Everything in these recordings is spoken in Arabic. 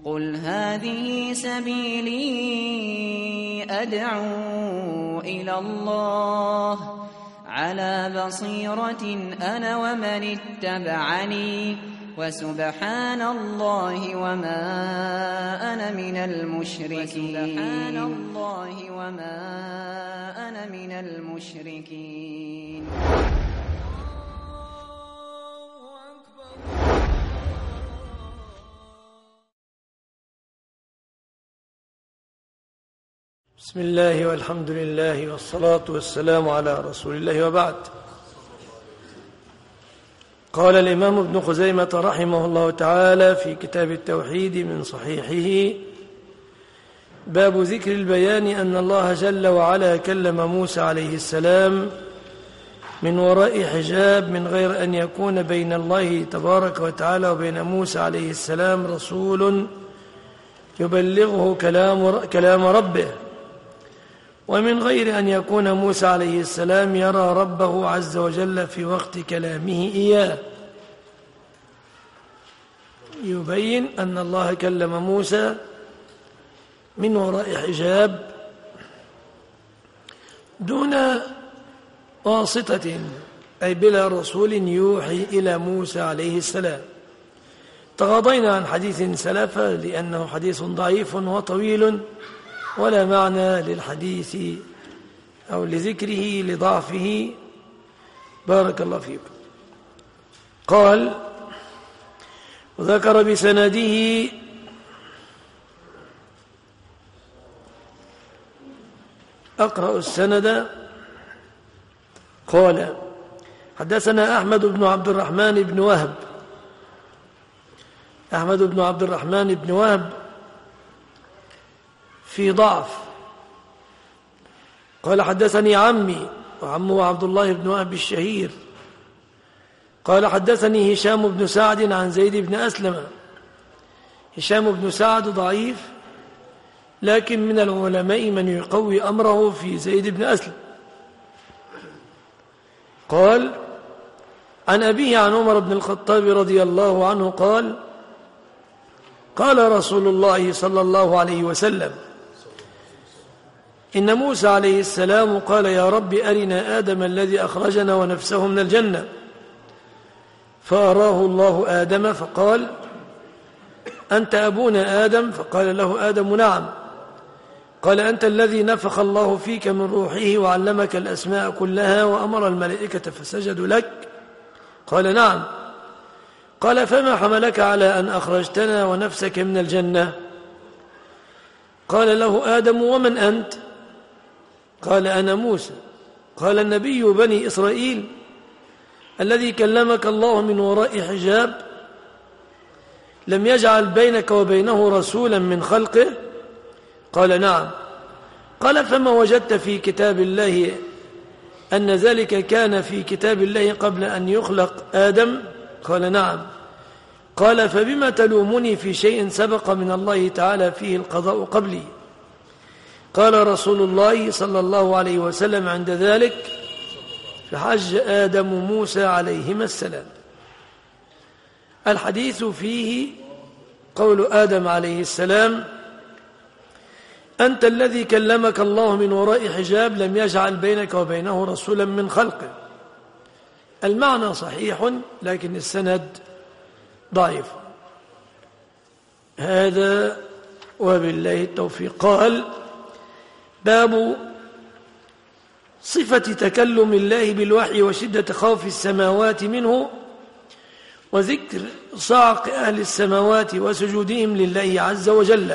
قل هذه سبيلي أدعو إلى الله على بصيرة أنا ومن اتبعني وسبحان الله وما أنا من المشركين. بسم الله والحمد لله والصلاة والسلام على رسول الله، وبعد. قال الإمام ابن خزيمة رحمه الله تعالى في كتاب التوحيد من صحيحه: باب ذكر البيان أن الله جل وعلا كلم موسى عليه السلام من وراء حجاب من غير أن يكون بين الله تبارك وتعالى وبين موسى عليه السلام رسول يبلغه كلام ربه، ومن غير أن يكون موسى عليه السلام يرى ربه عز وجل في وقت كلامه إياه. يبين أن الله كلم موسى من وراء حجاب دون واسطة، أي بلا رسول يوحي إلى موسى عليه السلام. تغاضينا عن حديث سلف لأنه حديث ضعيف وطويل ولا معنى للحديث أو لذكره لضعفه، بارك الله فيكم. قال: وذكر بسنده أقرأ السند. قال: حدثنا أحمد بن عبد الرحمن بن وهب. أحمد بن عبد الرحمن بن وهب في ضعف. قال: حدثني عمي، وعمه عبد الله بن وهب الشهير. قال: حدثني هشام بن سعد عن زيد بن أسلم. هشام بن سعد ضعيف، لكن من العلماء من يقوي أمره في زيد بن أسلم. قال: عن أبيه عن عمر بن الخطاب رضي الله عنه قال: قال رسول الله صلى الله عليه وسلم: إن موسى عليه السلام قال: يا رب أرنا آدم الذي أخرجنا ونفسه من الجنة، فأراه الله آدم فقال: أنت أبونا آدم؟ فقال له آدم: نعم. قال: أنت الذي نفخ الله فيك من روحه وعلمك الأسماء كلها وأمر الملائكة فسجدوا لك؟ قال: نعم. قال: فما حملك على أن أخرجتنا ونفسك من الجنة؟ قال له آدم: ومن أنت؟ قال: أنا موسى. قال: النبي بني إسرائيل الذي كلمك الله من وراء حجاب لم يجعل بينك وبينه رسولا من خلقه؟ قال: نعم. قال: فما وجدت في كتاب الله أن ذلك كان في كتاب الله قبل أن يخلق آدم؟ قال: نعم. قال: فبما تلومني في شيء سبق من الله تعالى فيه القضاء قبلي؟ قال رسول الله صلى الله عليه وسلم عند ذلك: فحج آدم موسى عليهما السلام. الحديث فيه قول آدم عليه السلام: أنت الذي كلمك الله من وراء حجاب لم يجعل بينك وبينه رسولا من خلقه. المعنى صحيح، لكن السند ضعيف. هذا وبالله التوفيق. قال: باب صفة تكلم الله بالوحي وشدة خوف السماوات منه، وذكر صعق أهل السماوات وسجودهم لله عز وجل.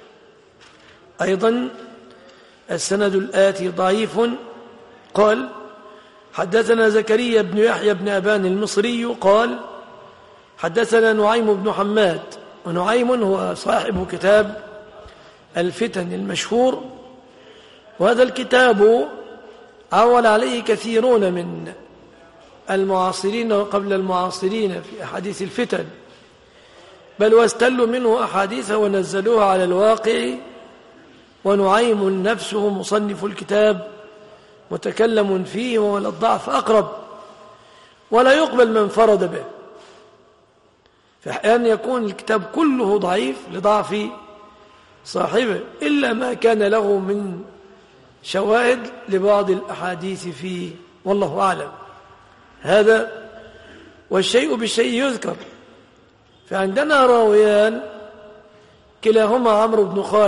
أيضا السند الآتي ضعيف. قال: حدثنا زكريا بن يحيى بن أبان المصري قال: حدثنا نعيم بن حماد. ونعيم هو صاحب كتاب الفتن المشهور، وهذا الكتاب عول عليه كثيرون من المعاصرين وقبل المعاصرين في أحاديث الفتن، بل واستلوا منه أحاديث ونزلوها على الواقع. ونعيم نفسه مصنف الكتاب متكلم فيه، والضعف أقرب، ولا يقبل من فرد به. فأحيانا يكون الكتاب كله ضعيف لضعف صاحبه إلا ما كان له من شواهد لبعض الأحاديث فيه، والله أعلم. هذا والشيء بالشيء يذكر. فعندنا راويان كلاهما عمرو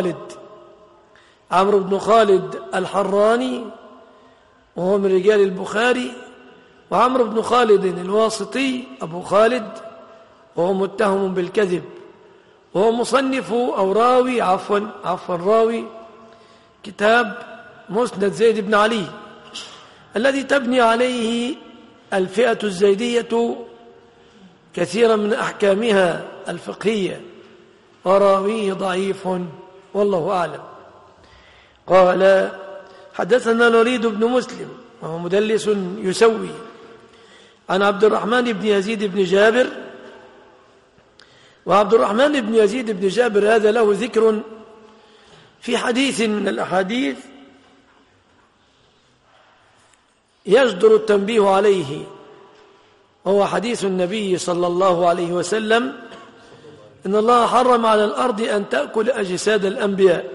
بن خالد الحراني وهو من رجال البخاري، وعمرو بن خالد الواسطي أبو خالد وهو متهم بالكذب، وهو مصنف أو راوي راوي كتاب مسند زيد بن علي الذي تبني عليه الفئة الزيدية كثيرا من أحكامها الفقهية، وراويه ضعيف والله أعلم. قال حدثنا الوليد بن مسلم وهو مدلس يسوي عن عبد الرحمن بن يزيد بن جابر، وعبد الرحمن بن يزيد بن جابر هذا له ذكر في حديث من الأحاديث يجدر التنبيه عليه، وهو حديث النبي صلى الله عليه وسلم إن الله حرم على الأرض أن تأكل أجساد الأنبياء.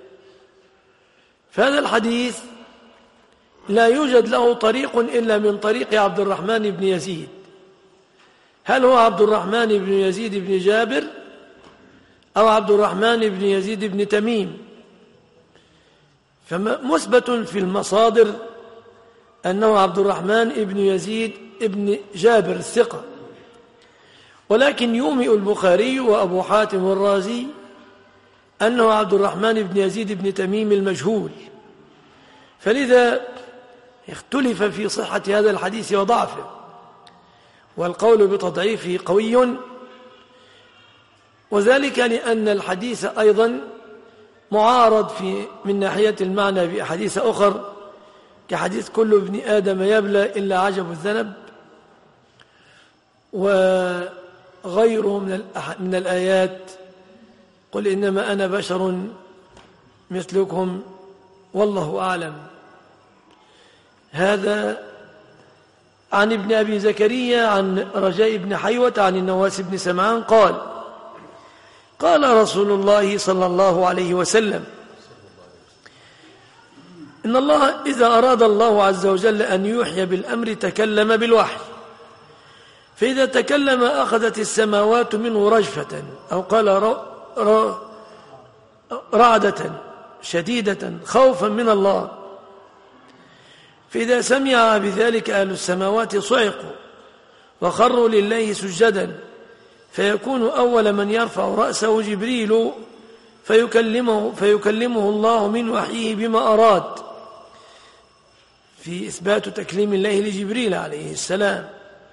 فهذا الحديث لا يوجد له طريق إلا من طريق عبد الرحمن بن يزيد. هل هو عبد الرحمن بن يزيد بن جابر أو عبد الرحمن بن يزيد بن تميم؟ فمثبت في المصادر أنه عبد الرحمن بن يزيد بن جابر الثقة، ولكن يومئ البخاري وأبو حاتم الرازي أنه عبد الرحمن بن يزيد بن تميم المجهول، فلذا اختلف في صحة هذا الحديث وضعفه، والقول بتضعيفه قوي، وذلك لأن الحديث أيضا معارض من ناحية المعنى بأحاديث أخر كحديث كل ابن آدم يبلى إلا عجب الذنب، وغيره من الآيات قل إنما أنا بشر مثلكم والله أعلم. هذا عن ابن أبي زكريا عن رجاء بن حيوة عن النواس بن سمعان قال قال رسول الله صلى الله عليه وسلم إن الله إذا أراد الله عز وجل أن يوحي بالأمر تكلم بالوحي، فإذا تكلم أخذت السماوات منه رجفة أو قال رعدة شديدة خوفا من الله، فإذا سمع بذلك أهل السماوات صعقوا وخروا لله سجدا، فيكون أول من يرفع رأسه جبريل فيكلمه الله من وحيه بما أراد، في إثبات تكليم الله لجبريل عليه السلام.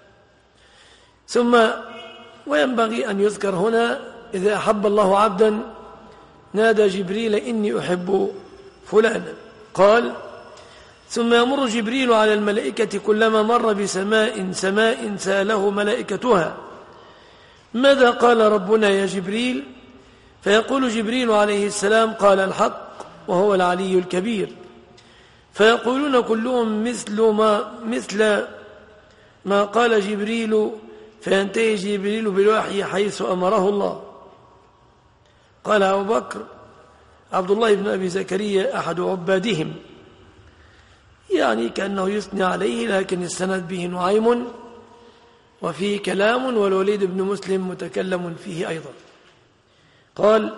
ثم وينبغي أن يذكر هنا إذا أحب الله عبدا نادى جبريل إني أحب فلانا. قال ثم يمر جبريل على الملائكة كلما مر بسماء سأله ملائكتها ماذا قال ربنا يا جبريل؟ فيقول جبريل عليه السلام قال الحق وهو العلي الكبير، فيقولون كلهم مثل ما قال جبريل، فينتهي جبريل بالوحي حيث أمره الله. قال أبو بكر عبد الله بن أبي زكريا أحد عبادهم، يعني كأنه يثني عليه، لكن السند به نعيم وفيه كلام، والوليد بن مسلم متكلم فيه أيضا. قال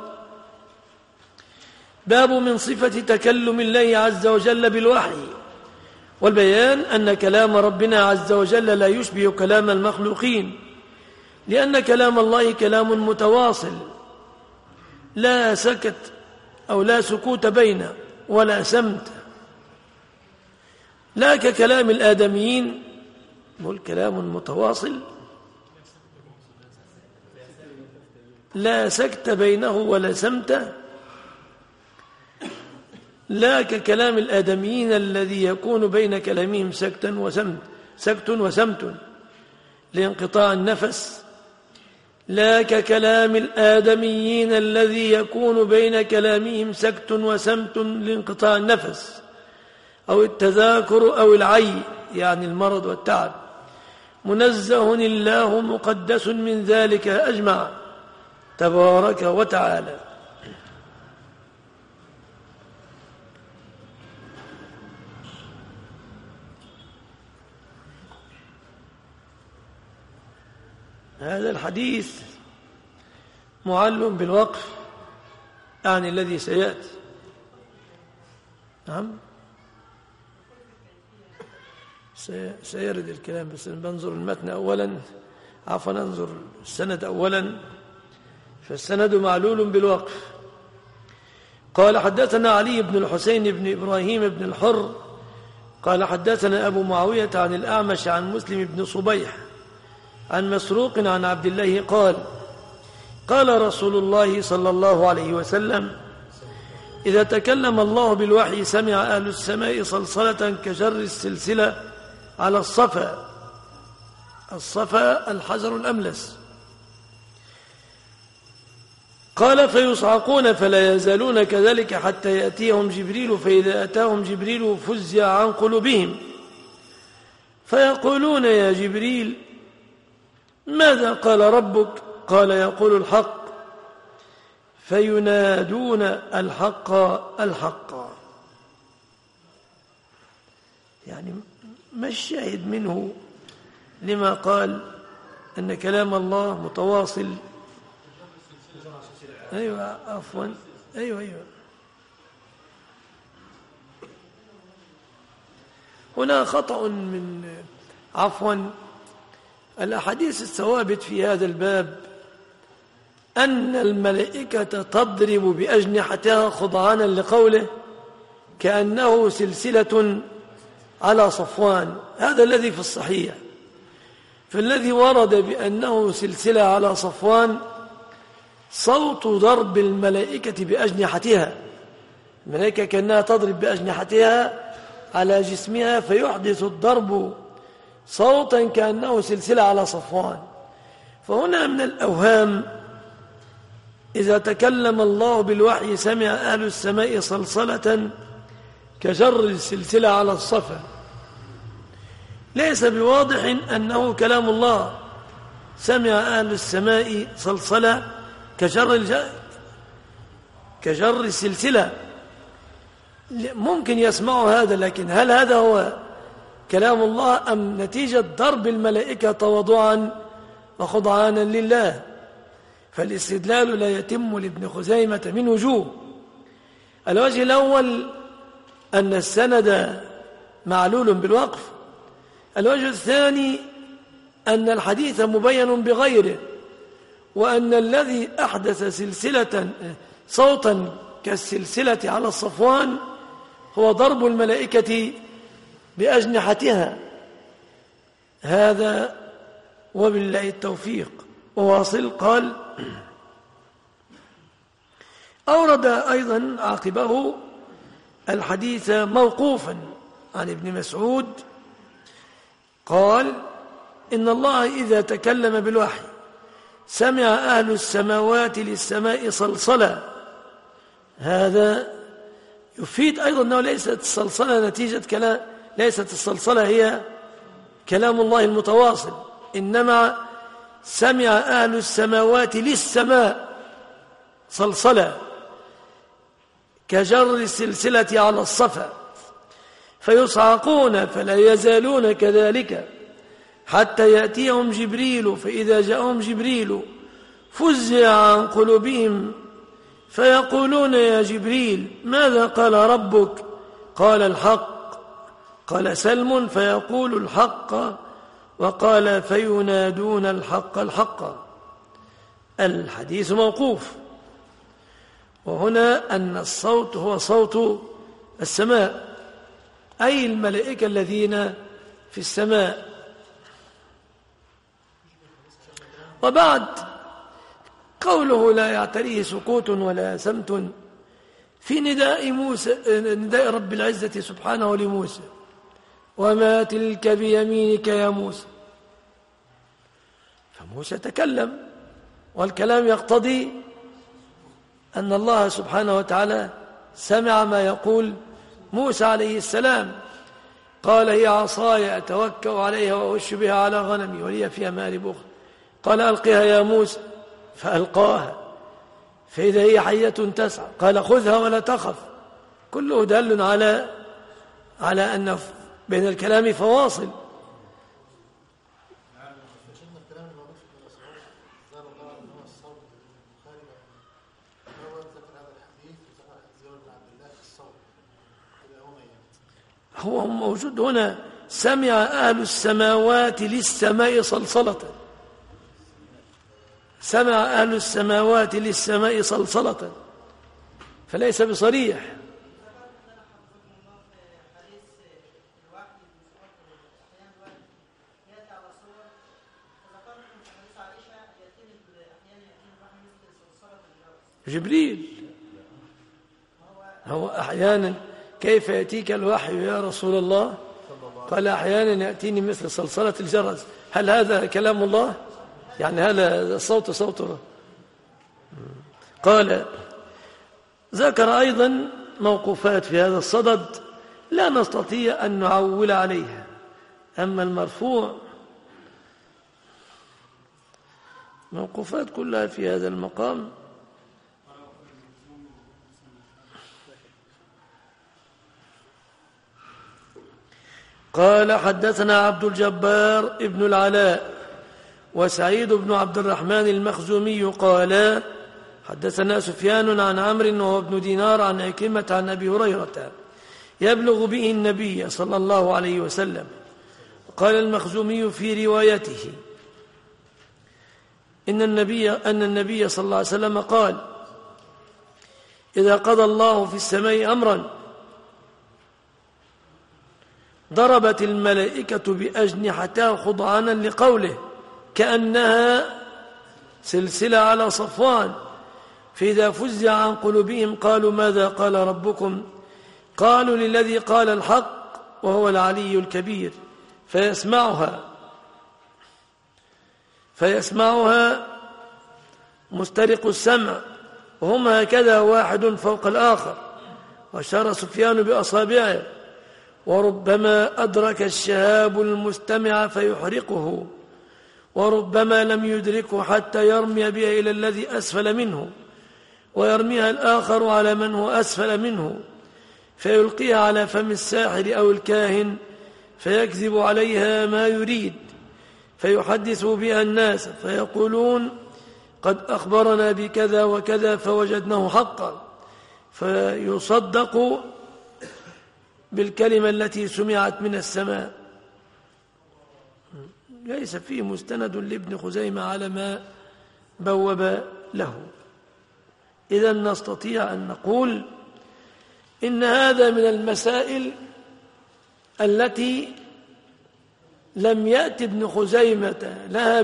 باب من صفة تكلم الله عز وجل بالوحي، والبيان أن كلام ربنا عز وجل لا يشبه كلام المخلوقين، لأن كلام الله كلام متواصل لا سكت أو لا سكوت بين ولا سمت، لا ككلام الآدميين بل كلام متواصل لا سكت بينه ولا سمت، لا ككلام الآدميين الذي يكون بين كلامهم سكت وسمت لانقطاع النفس، لا ككلام الآدميين الذي يكون بين كلامهم سكت وسمت لانقطاع النفس أو التذاكر أو العي، يعني المرض والتعب، منزه الله مقدس من ذلك أجمع تبارك وتعالى. هذا الحديث معل بالوقف، يعني الذي سيأتي. نعم سيرد الكلام، بس بنظر المتن أولا، عفوا ننظر السند أولا. فالسند معلول بالوقف. قال حدثنا علي بن الحسين بن إبراهيم بن الحر قال حدثنا أبو معاوية عن الأعمش عن مسلم بن صبيح عن مسروق عن عبد الله قال قال رسول الله صلى الله عليه وسلم: إذا تكلم الله بالوحي سمع أهل السماء صلصلة كجر السلسلة على الصفا. الصفا الحجر الأملس. قال: فيصعقون فلا يزالون كذلك حتى يأتيهم جبريل، فإذا أتاهم جبريل فزع عن قلوبهم فيقولون: يا جبريل ماذا قال ربك؟ قال: يقول الحق. فينادون الحق الحق. يعني ما الشاهد منه لما قال أن كلام الله متواصل؟ أيوة عفوا أيوة هنا خطأ من الأحاديث الثوابت في هذا الباب أن الملائكة تضرب بأجنحتها خضعانا لقوله كأنه سلسلة على صفوان. هذا الذي في الصحيح. فالذي ورد بأنه سلسلة على صفوان صوت ضرب الملائكة بأجنحتها. الملائكة كأنها تضرب بأجنحتها على جسمها فيحدث الضرب صوتا كأنه سلسلة على صفوان. فهنا من الأوهام إذا تكلم الله بالوحي سمع أهل السماء صلصلة كجر السلسلة على الصفا. ليس بواضح أنه كلام الله. سمع أهل السماء صلصلة كجر السلسلة. ممكن يسمعوا هذا، لكن هل هذا هو كلام الله أم نتيجة ضرب الملائكة تواضعا وخضعانا لله؟ فالاستدلال لا يتم لابن خزيمة من وجوه. الوجه الأول أن السند معلول بالوقف. الوجه الثاني أن الحديث مبين بغيره، وأن الذي أحدث صوتا كالسلسلة على الصفوان هو ضرب الملائكة بأجنحتها. هذا وبالله التوفيق. وواصل قال: أورد أيضا عاقبه الحديث موقوفا عن ابن مسعود قال: إن الله إذا تكلم بالوحي سمع أهل السماوات للسماء صلصلة. هذا يفيد أيضا أنه ليست الصلصلة نتيجة كلام، ليست الصلصلة هي كلام الله المتواصل، إنما سمع أهل السماوات للسماء صلصلة كجر السلسلة على الصفا. فيصعقون فلا يزالون كذلك حتى يأتيهم جبريل، فإذا جاءهم جبريل فزع عن قلوبهم فيقولون: يا جبريل ماذا قال ربك؟ قال: الحق. قال سلم: فيقول الحق. وقال: فينادون الحق الحق. الحديث موقوف. وهنا أن الصوت هو صوت السماء، أي الملائكة الذين في السماء. وبعد قوله لا يعتريه سكوت ولا سمت في نداء رب العزة سبحانه لموسى: وما تلك بيمينك يا موسى. فموسى تكلم، والكلام يقتضي أن الله سبحانه وتعالى سمع ما يقول موسى عليه السلام. قال هي عصاي أتوكأ عليها وأهش بها على غنمي ولي فيها مآرب أخرى. قال ألقها يا موسى فألقاها فإذا هي حية تسعى. قال خذها ولا تخف. كله دل على أن بين الكلام فواصل. هو موجود هنا سمع أهل السماوات للسماء صلصلة. سمع أهل السماوات للسماء صلصلة فليس بصريح. جبريل هو أحيانا كيف يأتيك الوحي يا رسول الله؟ قال أحيانا يأتيني مثل صلصلة الجرس. هل هذا كلام الله؟ يعني هذا الصوت صوته؟ قال ذكر أيضا موقوفات في هذا الصدد لا نستطيع أن نعول عليها. أما المرفوع موقوفات كلها في هذا المقام. قال حدثنا عبد الجبار ابن العلاء وسعيد بن عبد الرحمن المخزومي قال حدثنا سفيان عن عمرو وهو ابن دينار عن عكرمة عن أبي هريرة يبلغ به النبي صلى الله عليه وسلم. قال المخزومي في روايته أن النبي صلى الله عليه وسلم قال إذا قضى الله في السماء أمرا ضربت الملائكة بأجنحتها خضعانا لقوله كأنها سلسلة على صفوان. فإذا فزع عن قلوبهم قالوا ماذا قال ربكم؟ قالوا للذي قال الحق وهو العلي الكبير. فيسمعها مسترق السمع وهم هكذا واحد فوق الآخر. وأشار سفيان بأصابعه وربما أدرك الشهاب المستمع فيحرقه وربما لم يدركه حتى يرمي بها إلى الذي أسفل منه ويرميها الآخر على من هو أسفل منه فيلقيها على فم الساحر أو الكاهن فيكذب عليها ما يريد فيحدث بها الناس فيقولون قد أخبرنا بكذا وكذا فوجدناه حقا فيصدق بالكلمة التي سمعت من السماء. ليس فيه مستند لابن خزيمة على ما بوب له. إذا نستطيع أن نقول إن هذا من المسائل التي لم يأتي ابن خزيمة لها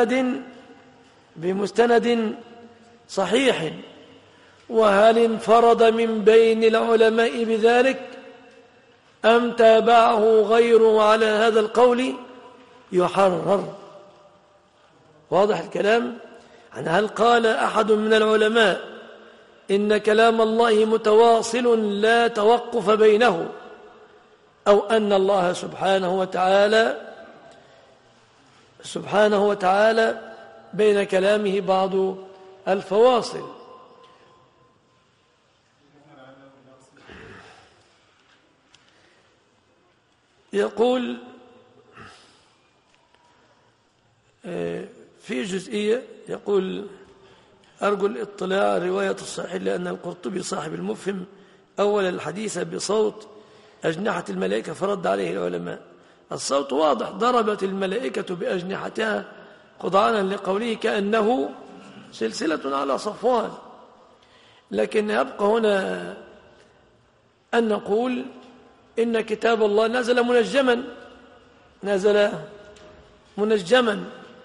بمستند صحيح. وهل انفرد من بين العلماء بذلك أم تابعه غيره على هذا القول يحرر. واضح الكلام؟ يعني هل قال أحد من العلماء إن كلام الله متواصل لا توقف بينه أو أن الله سبحانه وتعالى بين كلامه بعض الفواصل؟ يقول في جزئية يقول أرجو الاطلاع رواية الصحيح لأن القرطبي صاحب المفهم أول الحديث بصوت أجنحة الملائكة فرد عليه العلماء. الصوت واضح ضربت الملائكة بأجنحتها خضعانا لقوله كأنه سلسلة على صفوان. لكن يبقى هنا أن نقول إن كتاب الله نزل منجما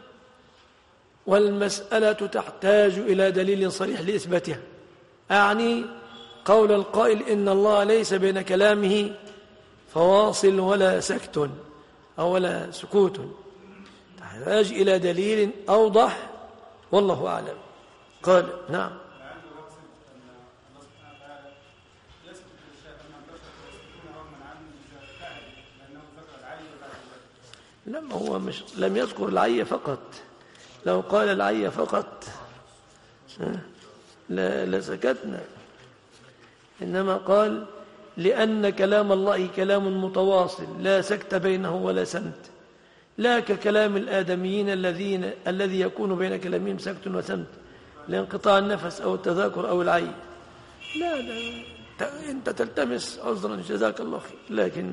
والمسألة تحتاج إلى دليل صريح لإثباتها. أعني قول القائل إن الله ليس بين كلامه فواصل ولا سكت أو ولا سكوت، تحتاج إلى دليل أوضح والله أعلم. قال نعم. لما هو مش لم يذكر العية فقط، لو قال العية فقط لسكتنا، إنما قال لأن كلام الله كلام متواصل لا سكت بينه ولا سمت، لا ككلام الآدميين الذي يكون بين كلامهم سكت وسمت لانقطاع النفس أو التذاكر أو العي. لا أنت تلتمس عذرا جزاك الله خير، لكن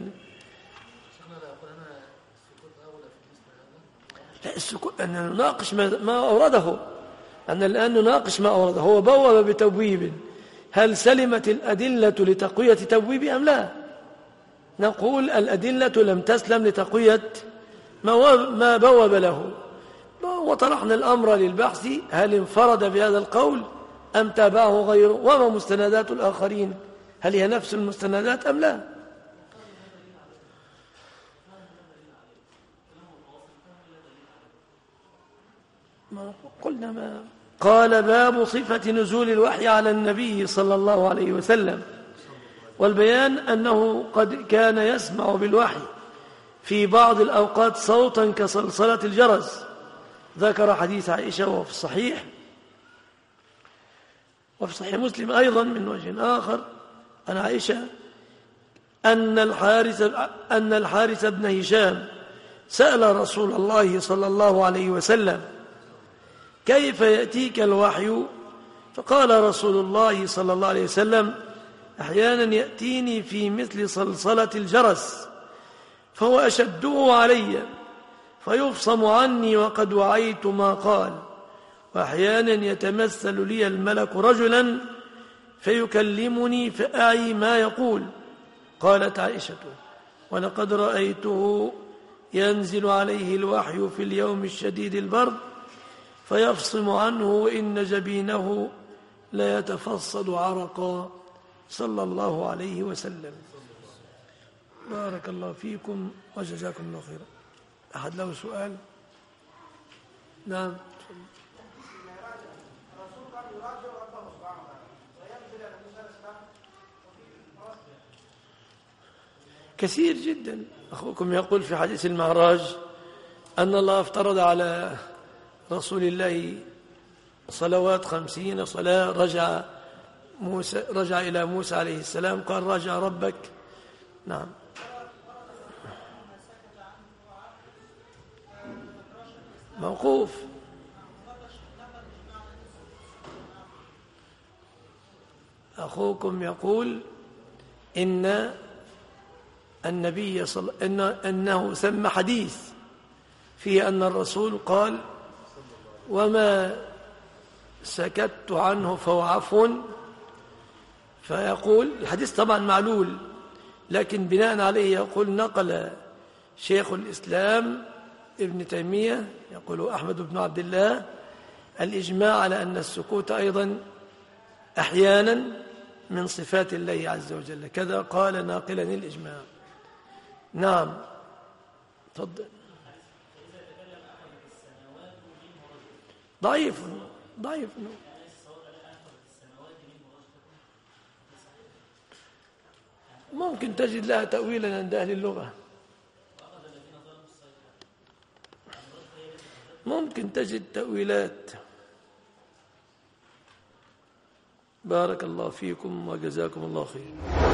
لا السكوت أن نناقش ما أورده، أن الآن نناقش ما أورده. هو بوب بتبويب، هل سلمت الأدلة لتقوية تبويب أم لا؟ نقول الأدلة لم تسلم لتقوية ما بوب له، وطرحنا الأمر للبحث هل انفرد بهذا القول أم تابعه غيره، وما مستندات الآخرين، هل هي نفس المستندات أم لا؟ ما قلنا ما قال باب صفة نزول الوحي على النبي صلى الله عليه وسلم، والبيان أنه قد كان يسمع بالوحي في بعض الأوقات صوتا كصلصلة الجرس. ذكر حديث عائشة وفي صحيح مسلم أيضا من وجه آخر عن عائشة أن الحارث بن هشام سأل رسول الله صلى الله عليه وسلم كيف يأتيك الوحي؟ فقال رسول الله صلى الله عليه وسلم أحيانا يأتيني في مثل صلصلة الجرس فهو أشده علي فيفصم عني وقد وعيت ما قال، وأحيانا يتمثل لي الملك رجلا فيكلمني فأعي ما يقول. قالت عائشة ولقد رأيته ينزل عليه الوحي في اليوم الشديد البرد فيفصم عنه وإن جبينه لا يتفصد عرقا صلى الله عليه وسلم. بارك الله فيكم وجزاكم الله خيرا. أحد له سؤال؟ نعم. كثير جدا. أخوكم يقول في حديث المعراج أن الله افترض على رسول الله صلوات 50 صلاة. رجع إلى موسى عليه السلام قال رجع ربك. نعم. موقوف. أخوكم يقول إن النبي أنه ثم حديث فيه أن الرسول قال وما سكت عنه فهو عفو، فيقول الحديث طبعا معلول، لكن بناء عليه يقول نقل شيخ الإسلام ابن تيمية يقول أحمد بن عبد الله الإجماع على أن السكوت أيضا أحيانا من صفات الله عز وجل، كذا قال ناقلا الإجماع. نعم تفضل. ضعيف. ممكن تجد لها تأويلا عند أهل اللغة، ممكن تجد تأويلات. بارك الله فيكم وجزاكم الله خير.